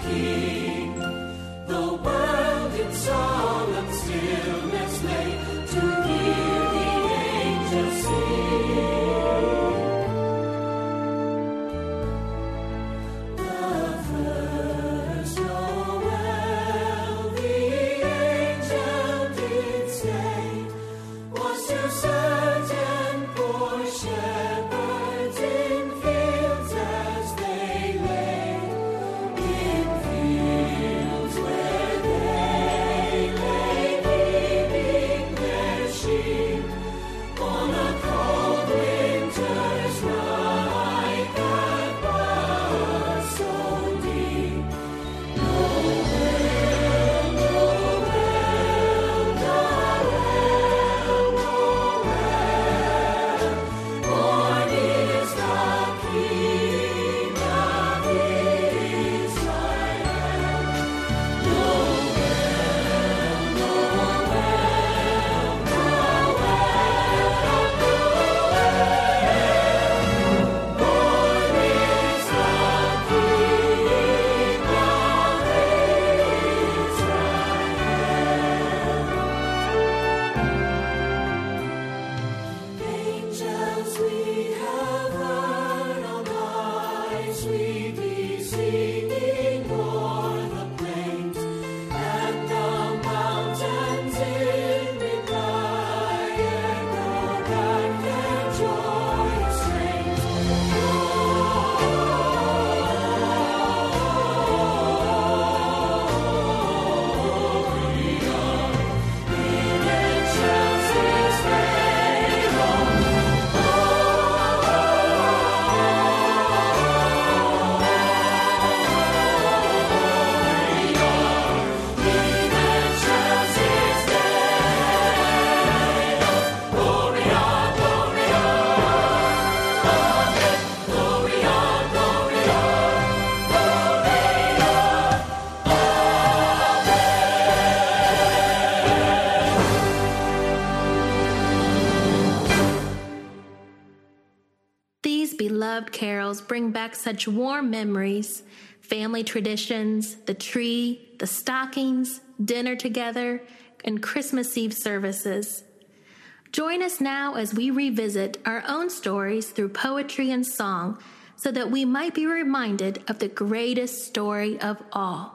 King. The world in solemn stillness lay to hear the angels sing. The first Noel the angel did say was to certain poor shepherds in fields as they lay, in fields where they lay keeping their sheep on a cold winter's night that was so deep. Noel, Noel, Noel, born is the King of Israel. Noel, Noel, Noel, born is the King of Israel. Angels we have heard on high, sweetly singing o'er the plains, and the mountains in reply echo back their joyous strains. In excelsis Deo, in excelsis Deo, Gloria, Gloria, Amen, Gloria, Gloria, Gloria, These beloved carols bring back such warm memories, family traditions, the tree, the stockings, dinner together, and Christmas Eve services. Join us now as we revisit our own stories through poetry and song so that we might be reminded of the greatest story of all.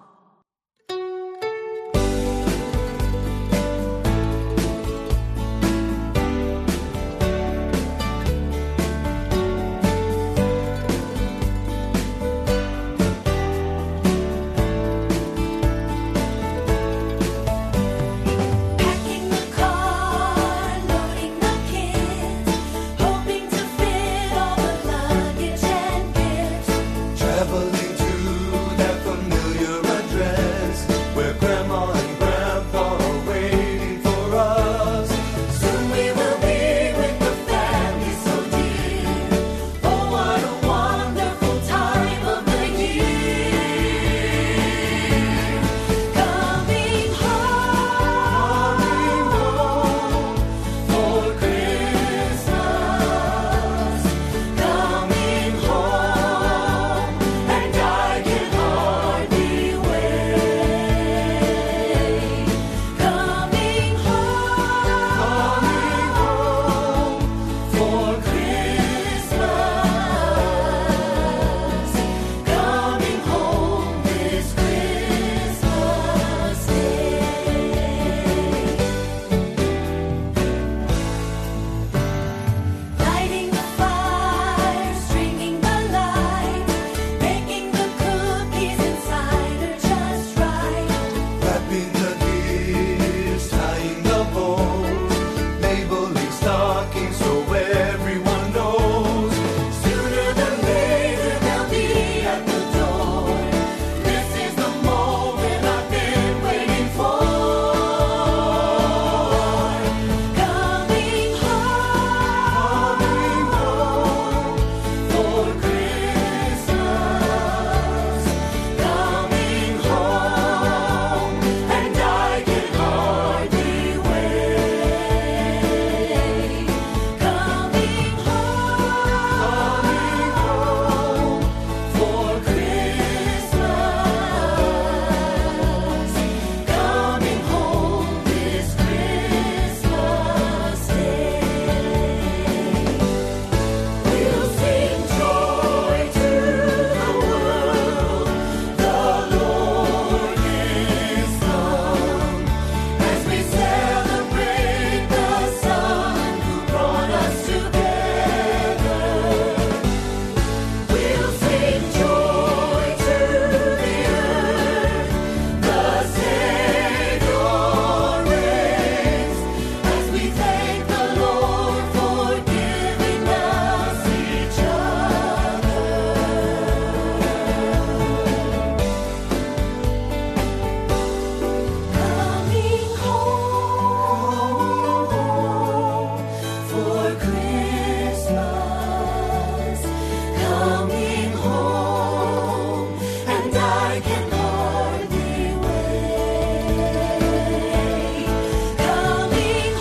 Packing the car, loading the kids, hoping to fit all the luggage and gifts. Traveling to that familiar like an ordinary way. Coming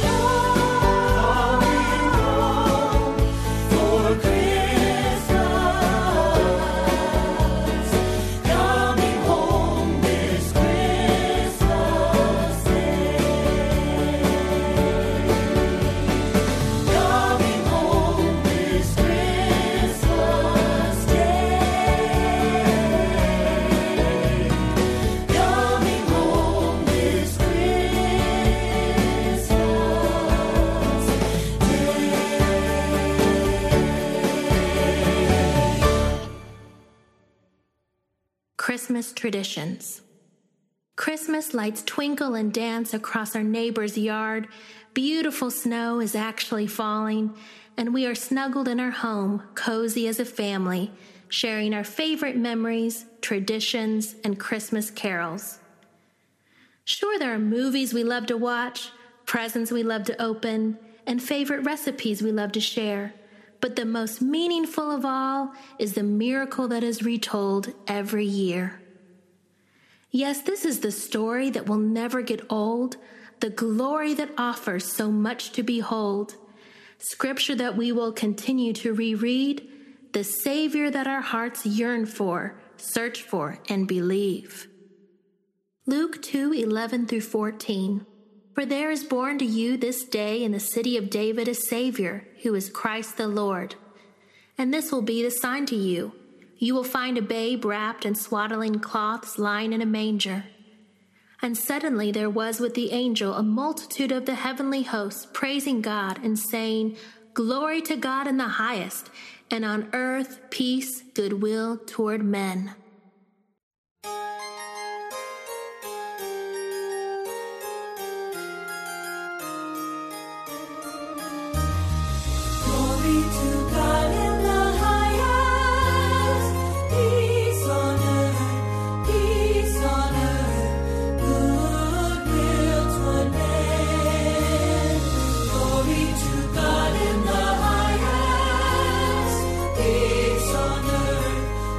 home for Christmas. Coming home this Christmas Day. Coming home this Christmas Day. Coming home this Christmas traditions. Christmas lights twinkle and dance across our neighbor's yard. Beautiful snow is actually falling, and we are snuggled in our home, cozy as a family, sharing our favorite memories, traditions, and Christmas carols. Sure, there are movies we love to watch, presents we love to open, and favorite recipes we love to share. But the most meaningful of all is the miracle that is retold every year. Yes, this is the story that will never get old, the glory that offers so much to behold, scripture that we will continue to reread, the Savior that our hearts yearn for, search for, and believe. Luke 2:11 through 14. For there is born to you this day in the city of David a Savior, who is Christ the Lord. And this will be the sign to you. You will find a babe wrapped in swaddling cloths lying in a manger. And suddenly there was with the angel a multitude of the heavenly hosts praising God and saying, Glory to God in the highest, and on earth peace, goodwill toward men. Glory to God in the highest, peace on earth, goodwill toward men. Glory to God in the highest, peace on earth,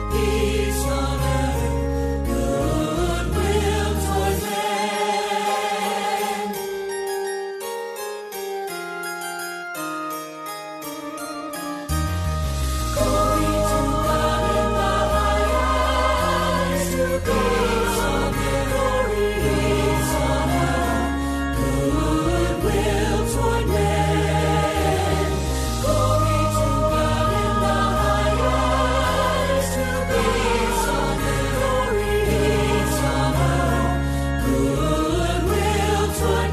goodwill toward men. Glory to God in the highest, peace on earth, goodwill toward men. Glory to God in the highest, peace on earth, goodwill toward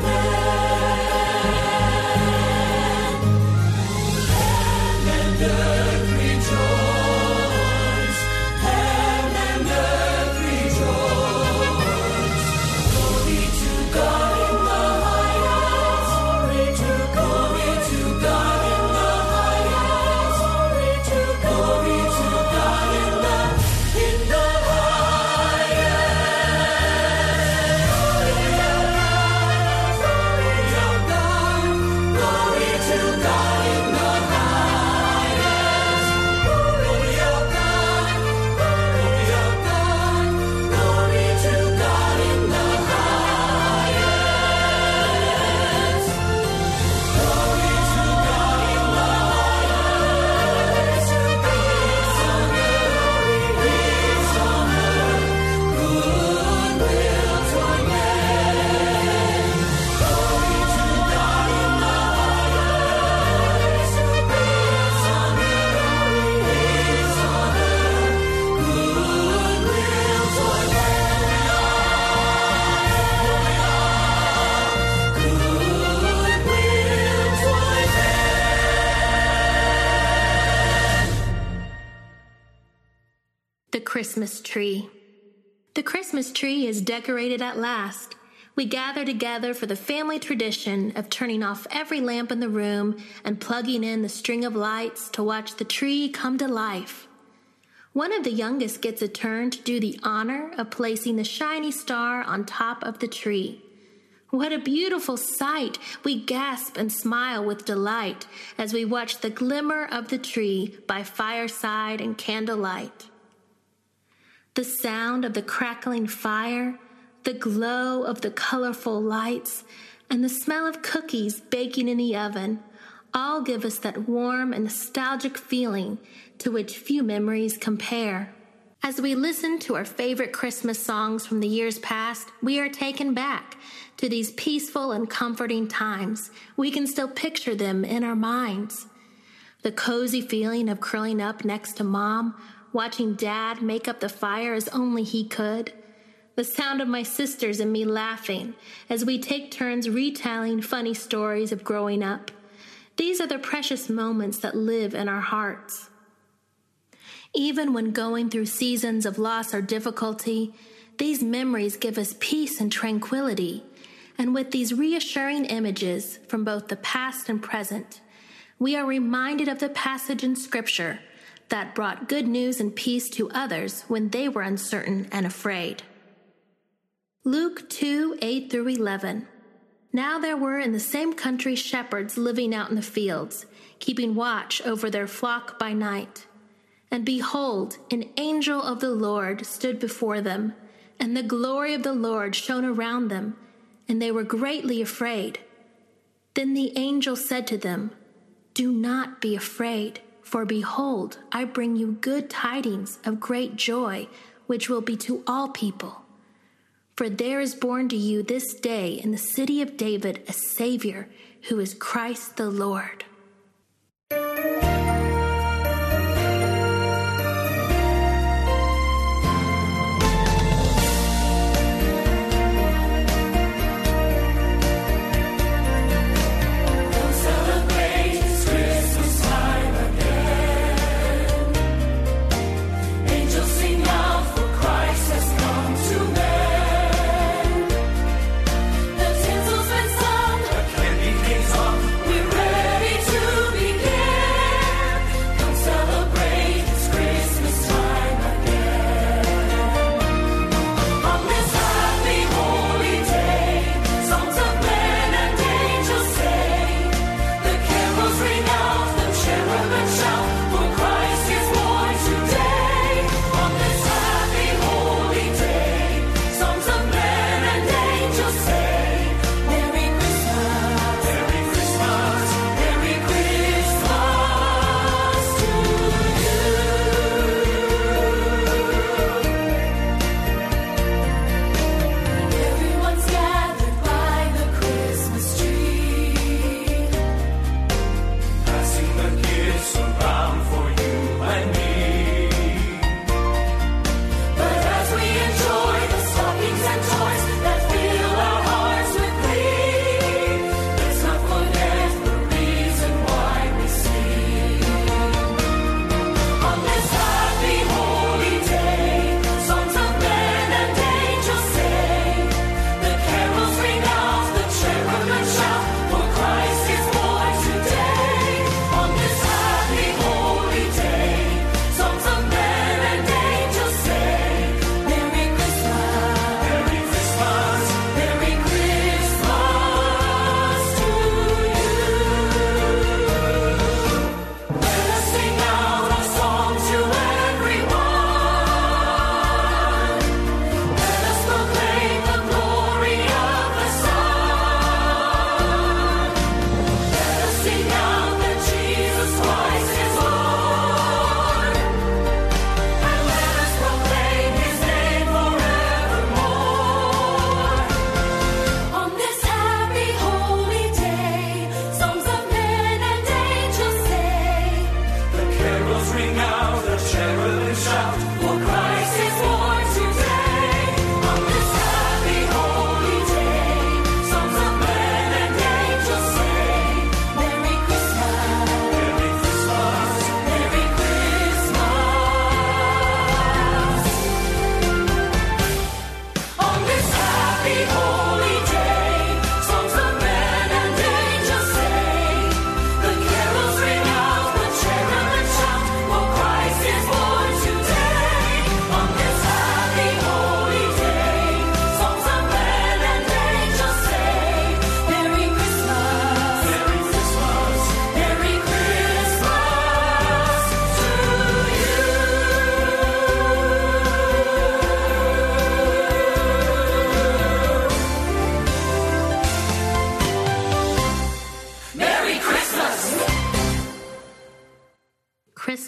men. Heaven and earth rejoice, heaven and earth rejoice. Glory to God in the highest, glory to God in the highest, glory to God in the Glory to God in the highest. Glory to God, glory to God, glory to God in the highest. Glory to God in the highest. Peace on earth, goodwill toward men. Glory to God in the highest, peace on earth, goodwill toward The Christmas tree. The Christmas tree is decorated at last. We gather together for the family tradition of turning off every lamp in the room and plugging in the string of lights to watch the tree come to life. One of the youngest gets a turn to do the honor of placing the shiny star on top of the tree. What a beautiful sight! We gasp and smile with delight as we watch the glimmer of the tree by fireside and candlelight. The sound of the crackling fire, the glow of the colorful lights, and the smell of cookies baking in the oven all give us that warm and nostalgic feeling to which few memories compare. As we listen to our favorite Christmas songs from the years past, we are taken back to these peaceful and comforting times. We can still picture them in our minds. The cozy feeling of curling up next to Mom, watching Dad make up the fire as only he could. The sound of my sisters and me laughing as we take turns retelling funny stories of growing up. These are the precious moments that live in our hearts. Even when going through seasons of loss or difficulty, these memories give us peace and tranquility. And with these reassuring images from both the past and present, we are reminded of the passage in Scripture that brought good news and peace to others when they were uncertain and afraid. Luke 2:8-11. Now there were in the same country shepherds living out in the fields, keeping watch over their flock by night. And behold, an angel of the Lord stood before them, and the glory of the Lord shone around them, and they were greatly afraid. Then the angel said to them, "Do not be afraid, for behold, I bring you good tidings of great joy, which will be to all people. For there is born to you this day in the city of David a Savior, who is Christ the Lord."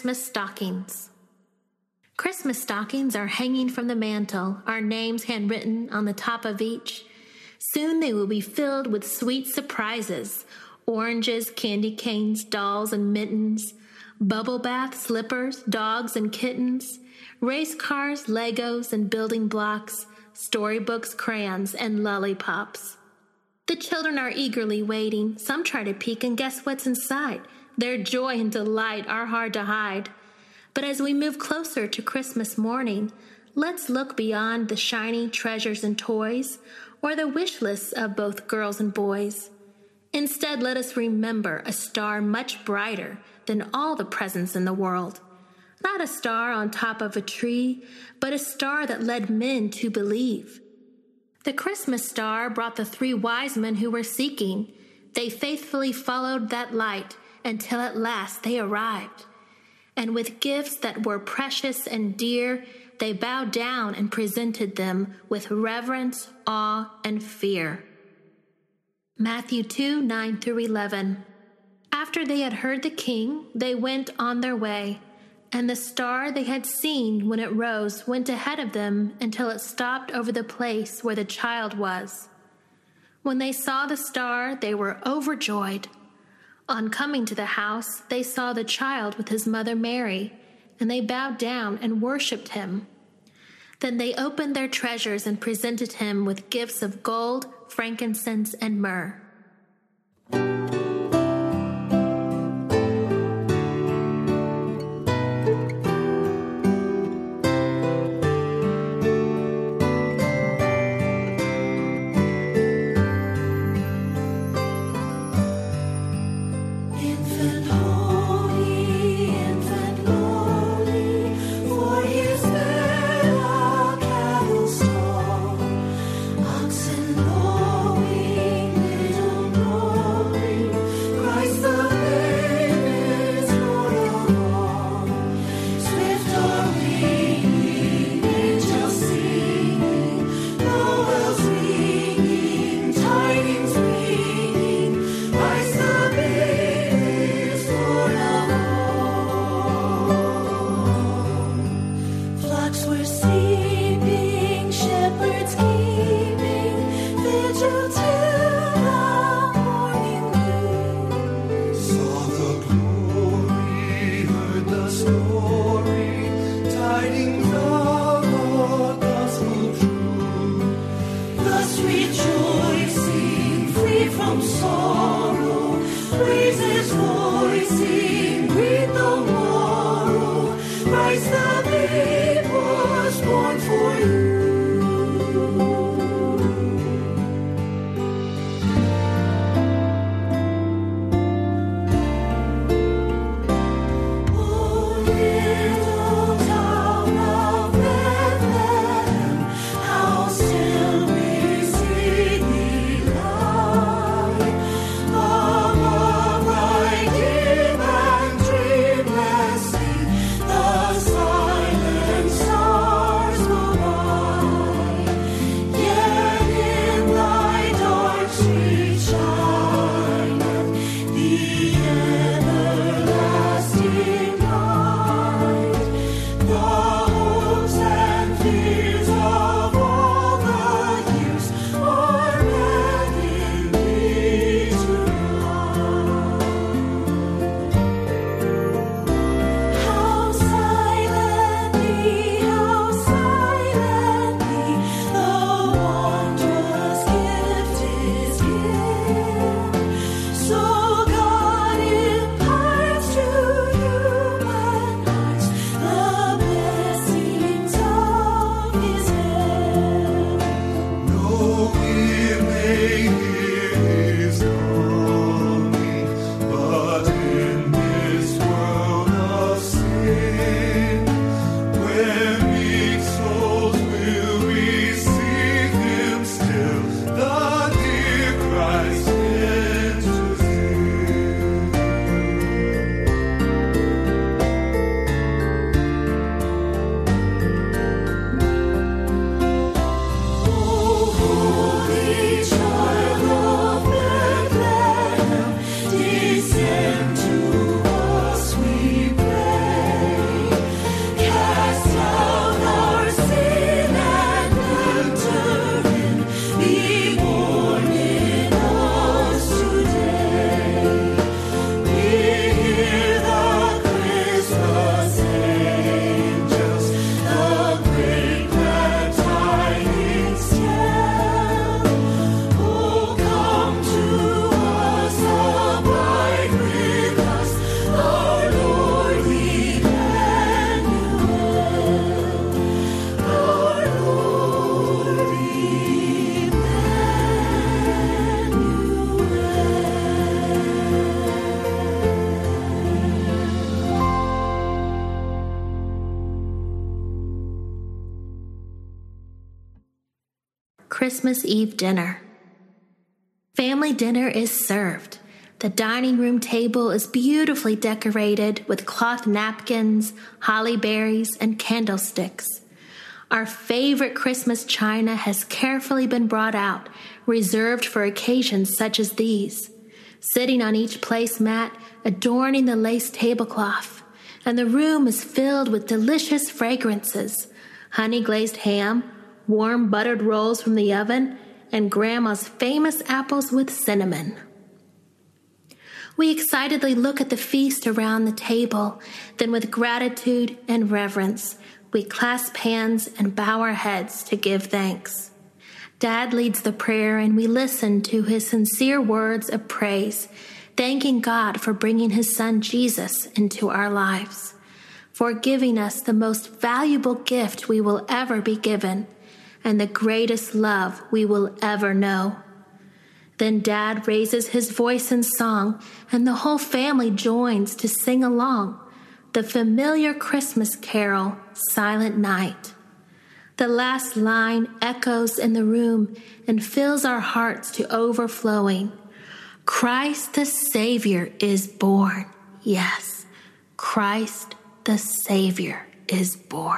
Christmas stockings. Christmas stockings are hanging from the mantel, our names handwritten on the top of each. Soon they will be filled with sweet surprises: oranges, candy canes, dolls and mittens, bubble bath, slippers, dogs and kittens, race cars, Legos and building blocks, storybooks, crayons, and lollipops. The children are eagerly waiting. Some try to peek and guess what's inside. Their joy and delight are hard to hide. But as we move closer to Christmas morning, let's look beyond the shiny treasures and toys, or the wish lists of both girls and boys. Instead, let us remember a star much brighter than all the presents in the world. Not a star on top of a tree, but a star that led men to believe. The Christmas star brought the 3 wise men who were seeking. They faithfully followed that light until at last they arrived. And with gifts that were precious and dear, they bowed down and presented them with reverence, awe, and fear. Matthew 2:9-11. After they had heard the king, they went on their way, and the star they had seen when it rose went ahead of them until it stopped over the place where the child was. When they saw the star, they were overjoyed. On coming to the house, they saw the child with his mother Mary, and they bowed down and worshipped him. Then they opened their treasures and presented him with gifts of gold, frankincense, and myrrh. Infant holy, infant lowly, for his fed a cattle stall. Oxen lowing, little knowing, Christ the babe is Lord of all. Swift are winging, angels singing, Noel's ringing, tidings bringing, Christ the babe is Lord of all. Flocks were sleeping, shepherds keeping vigil till the morning dew. Saw the glory, heard the story, tidings of the gospel true. Thus rejoicing, free from sorrow, praises voicing, greet the morrow. Christ the babe was born for you. O little town of Bethlehem, how still we see thee lie. Above Christmas Eve dinner. Family dinner is served. The dining room table is beautifully decorated with cloth napkins, holly berries, and candlesticks. Our favorite Christmas china has carefully been brought out, reserved for occasions such as these, sitting on each placemat, adorning the lace tablecloth, and the room is filled with delicious fragrances, honey-glazed ham, warm buttered rolls from the oven, and Grandma's famous apples with cinnamon. We excitedly look at the feast around the table, then with gratitude and reverence, we clasp hands and bow our heads to give thanks. Dad leads the prayer and we listen to his sincere words of praise, thanking God for bringing his son Jesus into our lives, for giving us the most valuable gift we will ever be given, and the greatest love we will ever know. Then Dad raises his voice in song, and the whole family joins to sing along the familiar Christmas carol, Silent Night. The last line echoes in the room and fills our hearts to overflowing. Christ the Savior is born. Yes, Christ the Savior is born.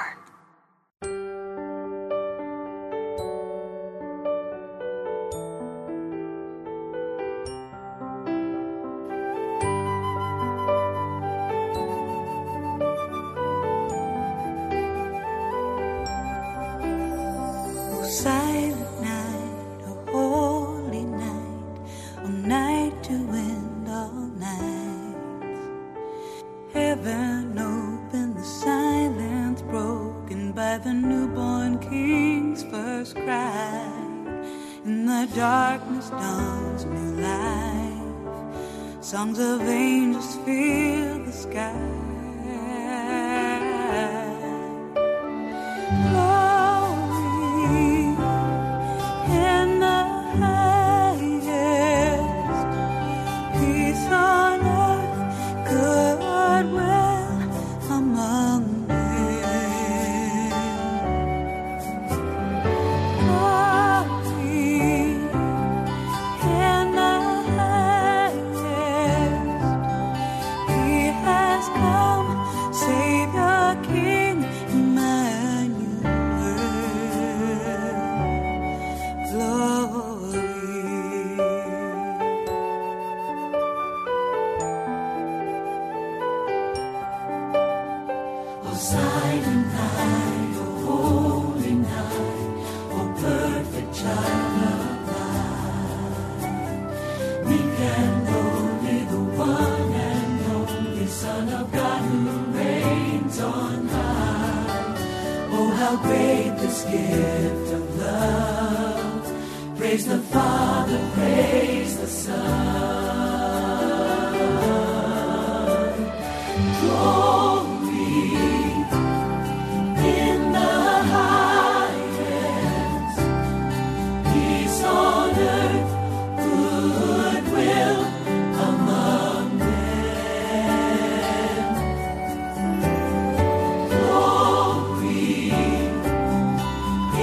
Silent night, a holy night, a night to end all nights. Heaven open, the silence broken by the newborn King's first cry. In the darkness dawns new life, songs of angels fill the sky. Silent night, oh holy night, oh perfect child of light. Meek and lowly, the one and only Son of God who reigns on high. Oh, how great this gift of love. Praise the Father, praise the Son.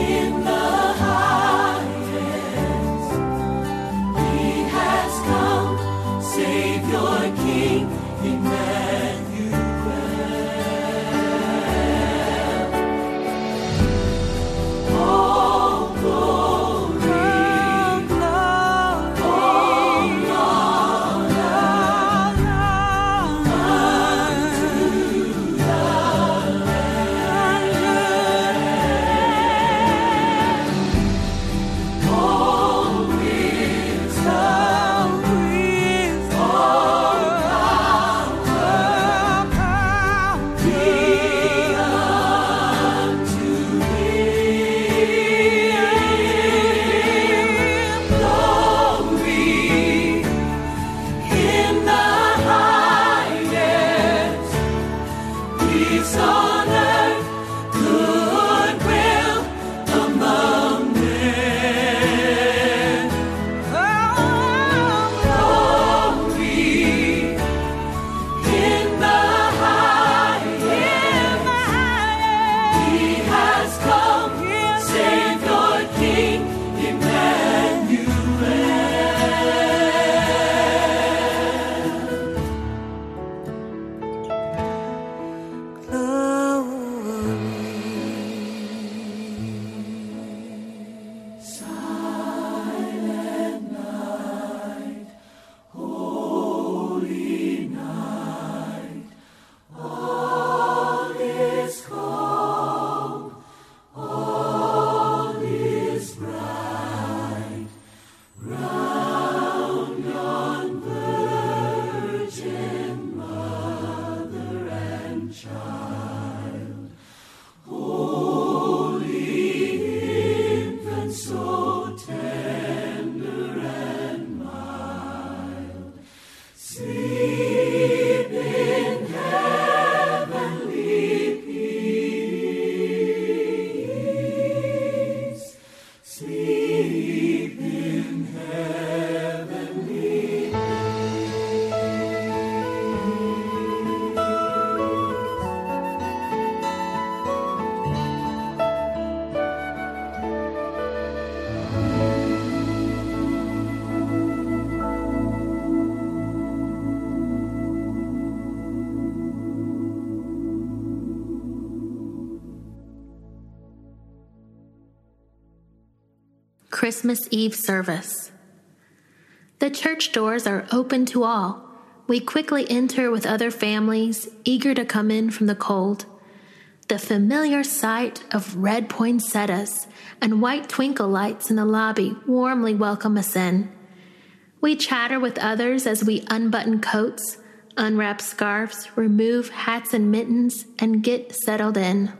Come Sleep in heavenly Christmas Eve service. The church doors are open to all. We quickly enter with other families, eager to come in from the cold. The familiar sight of red poinsettias and white twinkle lights in the lobby warmly welcome us in. We chatter with others as we unbutton coats, unwrap scarves, remove hats and mittens, and get settled in.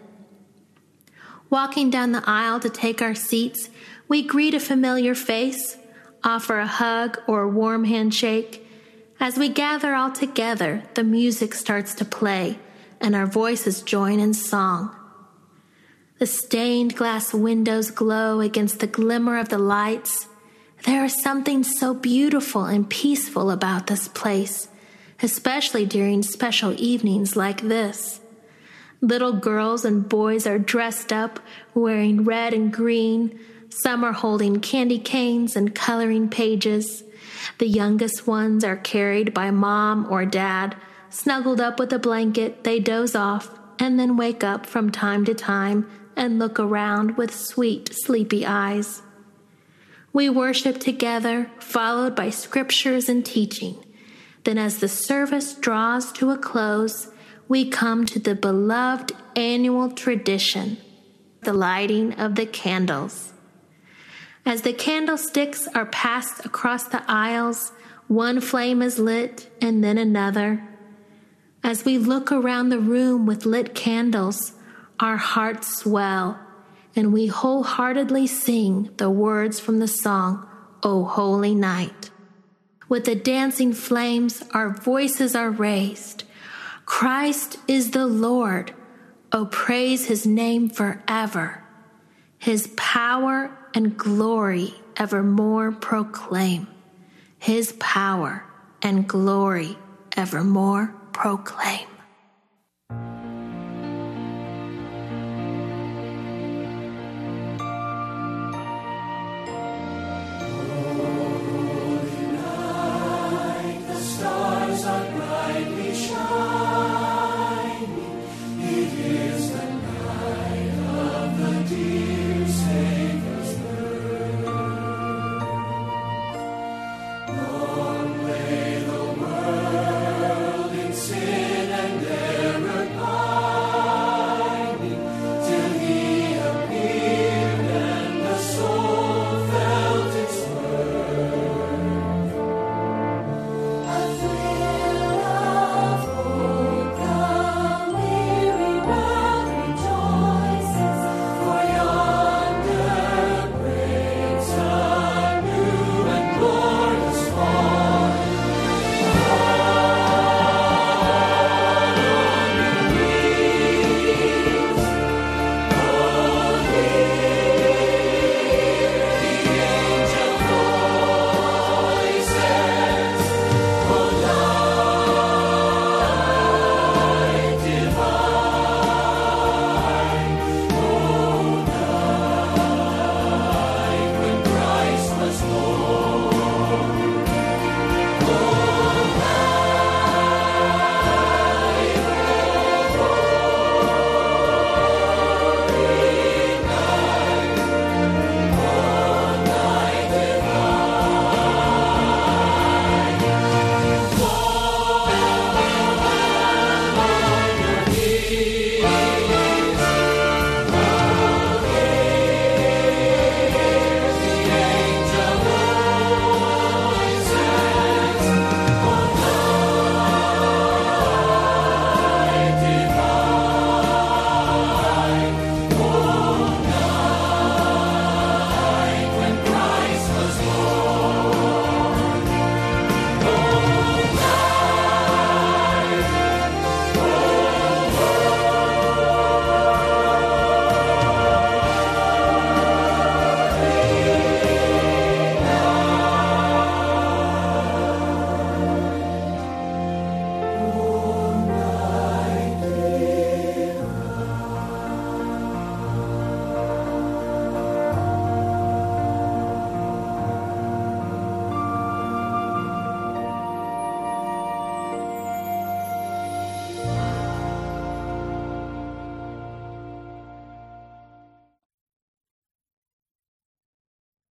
Walking down the aisle to take our seats, we greet a familiar face, offer a hug or a warm handshake. As we gather all together, the music starts to play, and our voices join in song. The stained glass windows glow against the glimmer of the lights. There is something so beautiful and peaceful about this place, especially during special evenings like this. Little girls and boys are dressed up, wearing red and green. Some are holding candy canes and coloring pages. The youngest ones are carried by mom or dad. Snuggled up with a blanket, they doze off and then wake up from time to time and look around with sweet, sleepy eyes. We worship together, followed by scriptures and teaching. Then as the service draws to a close, we come to the beloved annual tradition, the lighting of the candles. As the candlesticks are passed across the aisles, one flame is lit and then another. As we look around the room with lit candles, our hearts swell, and we wholeheartedly sing the words from the song, O Holy Night. With the dancing flames, our voices are raised. Christ is the Lord. O praise his name forever. His power and glory evermore proclaim. His power and glory evermore proclaim.